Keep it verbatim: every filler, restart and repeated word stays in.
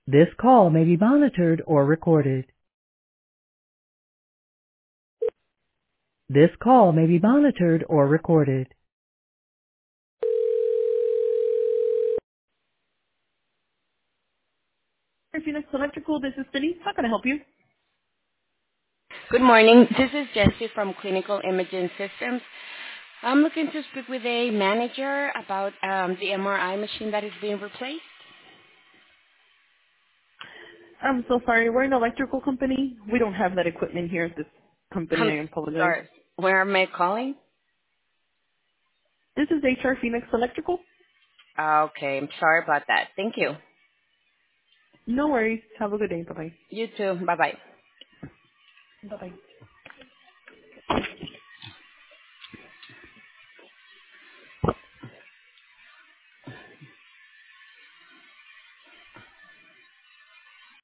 This call may be monitored or recorded. This call may be monitored or recorded. Phoenix Electrical, this is Denise. How can I help you? Good morning. This is Jessie from Clinical Imaging Systems. I'm looking to speak with a manager about um, the M R I machine that is being replaced. I'm so sorry. We're an electrical company. We don't have that equipment here at this company. I'm I apologize. sorry. Where am I calling? This is H R Phoenix Electrical. Okay, I'm sorry about that. Thank you. No worries. Have a good day. Bye-bye. You too. Bye-bye. Bye-bye.